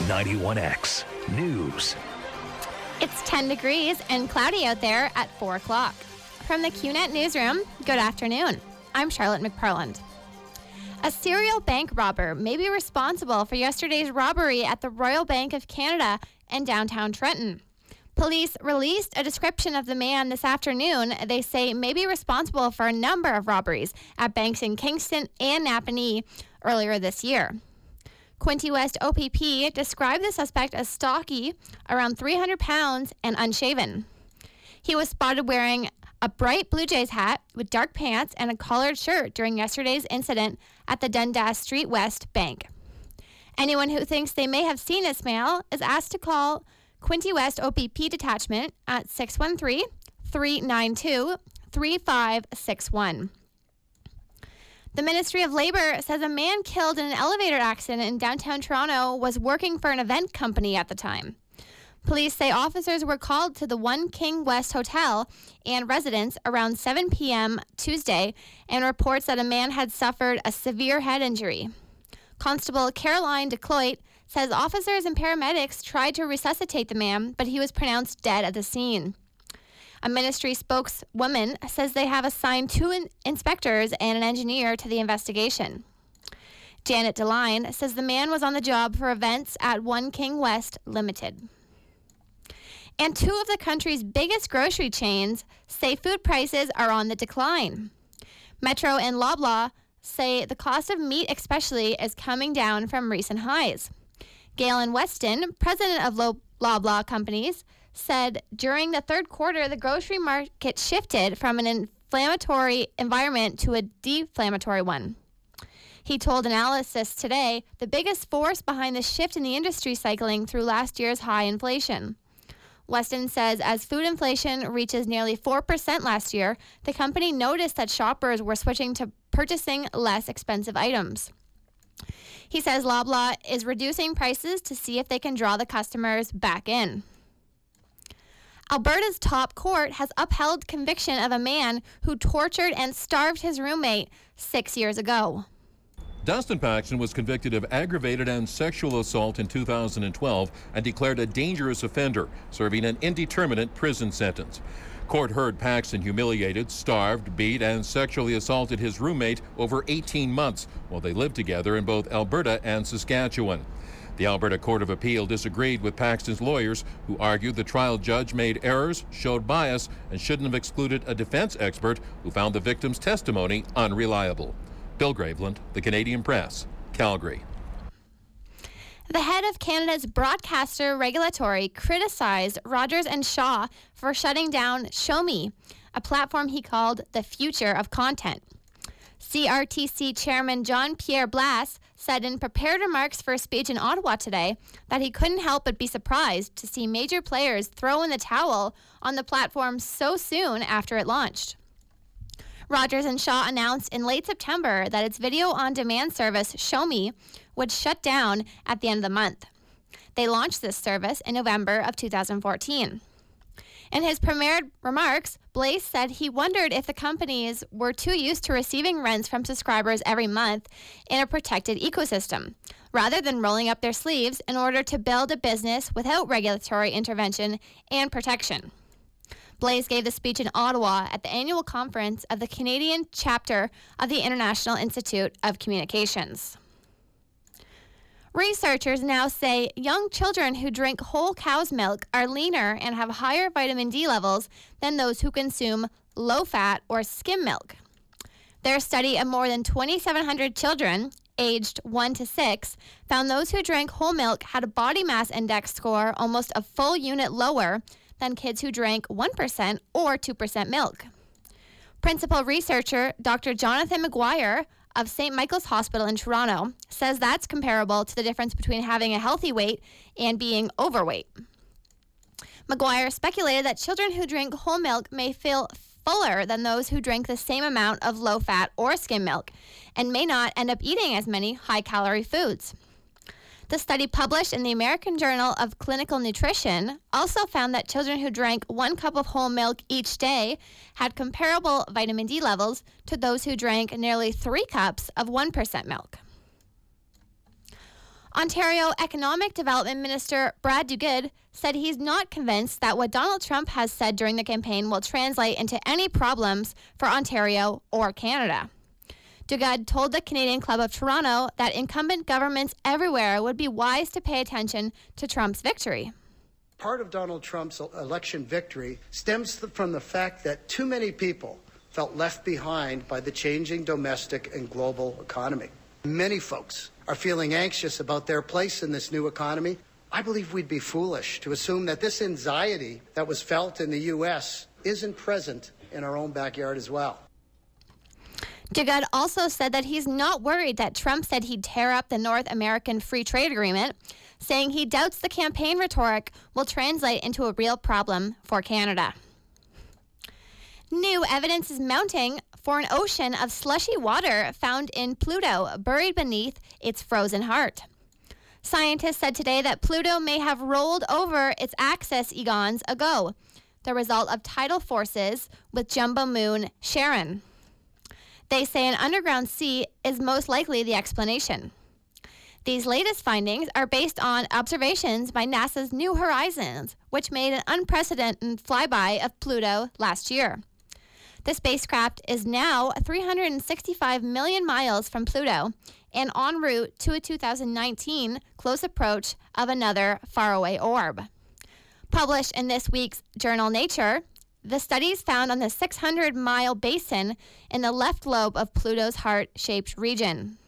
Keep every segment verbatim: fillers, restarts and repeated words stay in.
ninety-one X News. It's ten degrees and cloudy out there at four o'clock. From the Q net newsroom, good afternoon. I'm Charlotte McParland. A serial bank robber may be responsible for yesterday's robbery at the Royal Bank of Canada in downtown Trenton. Police released a description of the man this afternoon. They say may be responsible for a number of robberies at banks in Kingston and Napanee earlier this year. Quinte West O P P described the suspect as stocky, around three hundred pounds, and unshaven. He was spotted wearing a bright Blue Jays hat with dark pants and a collared shirt during yesterday's incident at the Dundas Street West Bank. Anyone who thinks they may have seen this male is asked to call Quinte West O P P Detachment at six one three, three nine two, three five six one. The Ministry of Labour says a man killed in an elevator accident in downtown Toronto was working for an event company at the time. Police say officers were called to the One King West Hotel and residence around seven p.m. Tuesday and reports that a man had suffered a severe head injury. Constable Caroline DeCloit says officers and paramedics tried to resuscitate the man, but he was pronounced dead at the scene. A ministry spokeswoman says they have assigned two in- inspectors and an engineer to the investigation. Janet DeLine says the man was on the job for events at One King West Limited. And two of the country's biggest grocery chains say food prices are on the decline. Metro and Loblaw say the cost of meat especially is coming down from recent highs. Galen Weston, president of Lo- Loblaw Companies, said during the third quarter, the grocery market shifted from an inflammatory environment to a deflammatory one. He told Analysis Today the biggest force behind the shift in the industry cycling through last year's high inflation. Weston says as food inflation reaches nearly four percent last year, the company noticed that shoppers were switching to purchasing less expensive items. He says Loblaw is reducing prices to see if they can draw the customers back in. Alberta's top court has upheld conviction of a man who tortured and starved his roommate six years ago. Dustin Paxton was convicted of aggravated and sexual assault in two thousand twelve and declared a dangerous offender, serving an indeterminate prison sentence. Court heard Paxton humiliated, starved, beat, and sexually assaulted his roommate over eighteen months while they lived together in both Alberta and Saskatchewan. The Alberta Court of Appeal disagreed with Paxton's lawyers, who argued the trial judge made errors, showed bias, and shouldn't have excluded a defense expert who found the victim's testimony unreliable. Bill Graveland, The Canadian Press, Calgary. The head of Canada's broadcaster regulatory criticized Rogers and Shaw for shutting down Show Me, a platform he called the future of content. C R T C Chairman Jean-Pierre Blas said in prepared remarks for a speech in Ottawa today that he couldn't help but be surprised to see major players throw in the towel on the platform so soon after it launched. Rogers and Shaw announced in late September that its video-on-demand service, Show Me, would shut down at the end of the month. They launched this service in November of two thousand fourteen. In his premiered remarks, Blaise said he wondered if the companies were too used to receiving rents from subscribers every month in a protected ecosystem, rather than rolling up their sleeves in order to build a business without regulatory intervention and protection. Blaise gave the speech in Ottawa at the annual conference of the Canadian chapter of the International Institute of Communications. Researchers now say young children who drink whole cow's milk are leaner and have higher vitamin D levels than those who consume low-fat or skim milk. Their study of more than twenty-seven hundred children, aged one to six, found those who drank whole milk had a body mass index score almost a full unit lower than kids who drank one percent or two percent milk. Principal researcher Doctor Jonathan McGuire of Saint Michael's Hospital in Toronto says that's comparable to the difference between having a healthy weight and being overweight. McGuire speculated that children who drink whole milk may feel fuller than those who drink the same amount of low-fat or skim milk and may not end up eating as many high-calorie foods. The study published in the American Journal of Clinical Nutrition also found that children who drank one cup of whole milk each day had comparable vitamin D levels to those who drank nearly three cups of one percent milk. Ontario Economic Development Minister Brad Douglas said he's not convinced that what Donald Trump has said during the campaign will translate into any problems for Ontario or Canada. Douglas told the Canadian Club of Toronto that incumbent governments everywhere would be wise to pay attention to Trump's victory. Part of Donald Trump's election victory stems from the fact that too many people felt left behind by the changing domestic and global economy. Many folks are feeling anxious about their place in this new economy. I believe we'd be foolish to assume that this anxiety that was felt in the U S isn't present in our own backyard as well. Douglas also said that he's not worried that Trump said he'd tear up the North American Free Trade Agreement, saying he doubts the campaign rhetoric will translate into a real problem for Canada. New evidence is mounting for an ocean of slushy water found in Pluto, buried beneath its frozen heart. Scientists said today that Pluto may have rolled over its axis eons ago, the result of tidal forces with jumbo moon Charon. They say an underground sea is most likely the explanation. These latest findings are based on observations by NASA's New Horizons, which made an unprecedented flyby of Pluto last year. The spacecraft is now three hundred sixty-five million miles from Pluto and en route to a two thousand nineteen close approach of another faraway orb. Published in this week's journal Nature, the studies found on the six hundred mile basin in the left lobe of Pluto's heart-shaped region.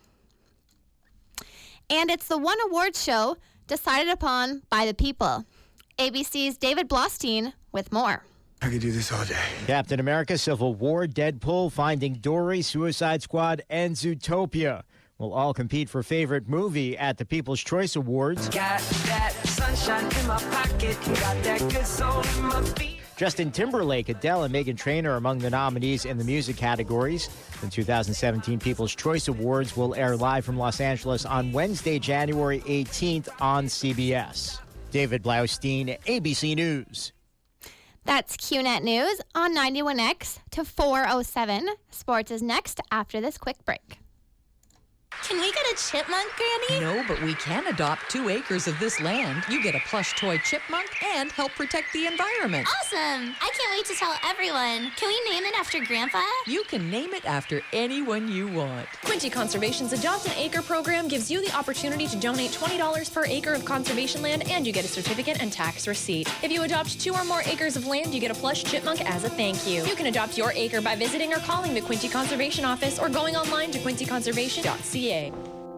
And it's the one award show decided upon by the people. A B C's David Blostein with more. I could do this all day. Captain America, Civil War, Deadpool, Finding Dory, Suicide Squad, and Zootopia will all compete for favorite movie at the People's Choice Awards. Got that sunshine in my pocket, got that good soul in my feet. Justin Timberlake, Adele, and Meghan Trainor are among the nominees in the music categories. The two thousand seventeen People's Choice Awards will air live from Los Angeles on Wednesday, January eighteenth on C B S. David Blaustein, A B C News. That's Q Net News on ninety-one X to four oh seven. Sports is next after this quick break. Can we get a chipmunk, Granny? No, but we can adopt two acres of this land. You get a plush toy chipmunk and help protect the environment. Awesome! I can't wait to tell everyone. Can we name it after Grandpa? You can name it after anyone you want. Quincy Conservation's Adopt an Acre program gives you the opportunity to donate twenty dollars per acre of conservation land, and you get a certificate and tax receipt. If you adopt two or more acres of land, you get a plush chipmunk as a thank you. You can adopt your acre by visiting or calling the Quincy Conservation Office or going online to quincy conservation dot c a.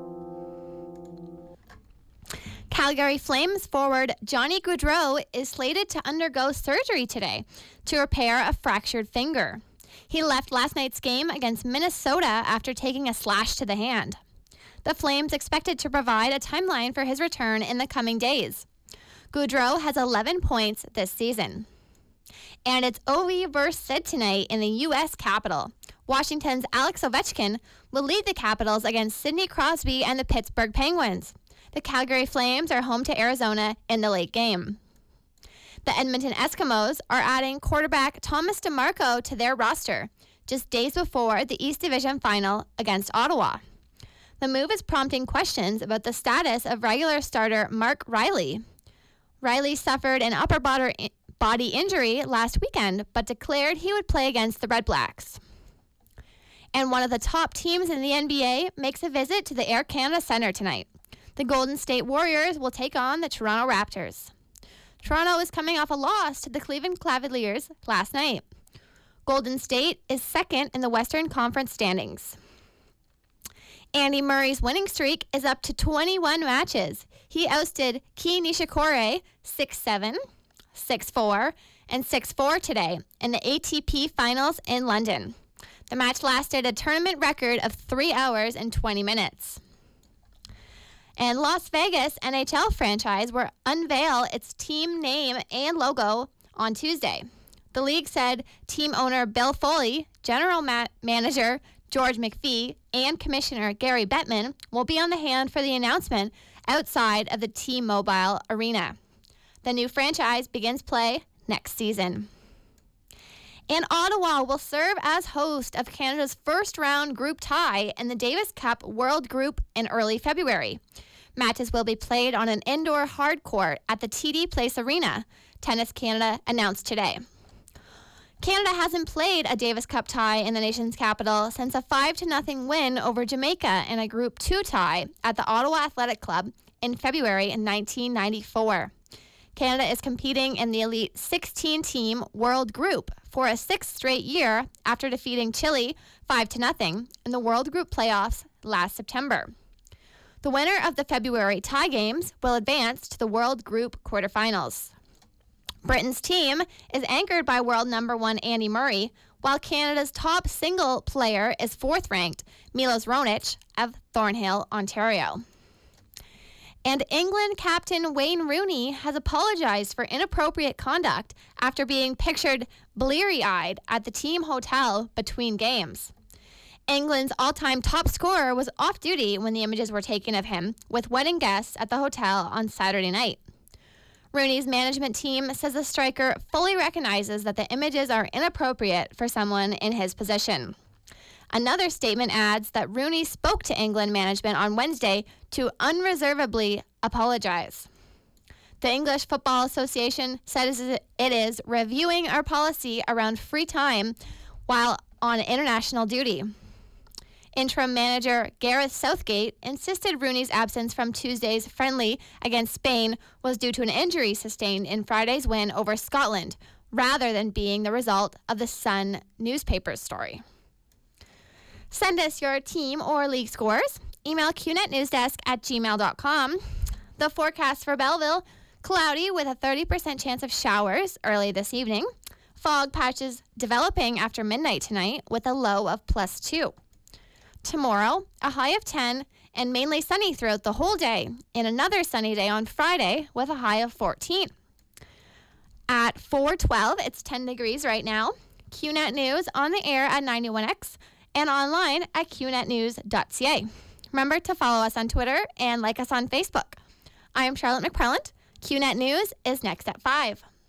Calgary Flames forward Johnny Gaudreau is slated to undergo surgery today to repair a fractured finger. He left last night's game against Minnesota after taking a slash to the hand. The Flames expected to provide a timeline for his return in the coming days. Gaudreau has eleven points this season. And it's Ovi versus Sid tonight in the U S Capitol. Washington's Alex Ovechkin will lead the Capitals against Sidney Crosby and the Pittsburgh Penguins. The Calgary Flames are home to Arizona in the late game. The Edmonton Eskimos are adding quarterback Thomas DeMarco to their roster just days before the East Division final against Ottawa. The move is prompting questions about the status of regular starter Mark Riley. Riley suffered an upper body injury last weekend, but declared he would play against the Red Blacks. And one of the top teams in the N B A makes a visit to the Air Canada Centre tonight. The Golden State Warriors will take on the Toronto Raptors. Toronto is coming off a loss to the Cleveland Cavaliers last night. Golden State is second in the Western Conference standings. Andy Murray's winning streak is up to twenty-one matches. He ousted Kei Nishikori six seven, six four, and six four today in the A T P Finals in London. The match lasted a tournament record of three hours and twenty minutes. And Las Vegas N H L franchise will unveil its team name and logo on Tuesday. The league said team owner Bill Foley, general ma- manager George McPhee, and commissioner Gary Bettman will be on the hand for the announcement outside of the T-Mobile Arena. The new franchise begins play next season. And Ottawa will serve as host of Canada's first round group tie in the Davis Cup World Group in early February. Matches will be played on an indoor hard court at the T D Place Arena, Tennis Canada announced today. Canada hasn't played a Davis Cup tie in the nation's capital since a five to nothing win over Jamaica in a Group two tie at the Ottawa Athletic Club in February in nineteen ninety-four. Canada is competing in the Elite sixteen-team World Group for a sixth straight year after defeating Chile five to nothing in the World Group playoffs last September. The winner of the February tie games will advance to the World Group quarterfinals. Britain's team is anchored by world number one Andy Murray, while Canada's top single player is fourth-ranked Milos Raonic of Thornhill, Ontario. And England captain Wayne Rooney has apologized for inappropriate conduct after being pictured bleary-eyed at the team hotel between games. England's all-time top scorer was off-duty when the images were taken of him with wedding guests at the hotel on Saturday night. Rooney's management team says the striker fully recognizes that the images are inappropriate for someone in his position. Another statement adds that Rooney spoke to England management on Wednesday to unreservedly apologize. The English Football Association says it is reviewing our policy around free time while on international duty. Interim manager Gareth Southgate insisted Rooney's absence from Tuesday's friendly against Spain was due to an injury sustained in Friday's win over Scotland, rather than being the result of the Sun newspaper's story. Send us your team or league scores. Email qnetnewsdesk at gmail dot com. The forecast for Belleville, cloudy with a thirty percent chance of showers early this evening. Fog patches developing after midnight tonight with a low of plus two. Tomorrow, a high of ten and mainly sunny throughout the whole day, and another sunny day on Friday with a high of fourteen. At four twelve, it's ten degrees right now. Q Net News on the air at ninety-one X and online at q net news dot c a. Remember to follow us on Twitter and like us on Facebook. I am Charlotte McParland. Q Net News is next at five.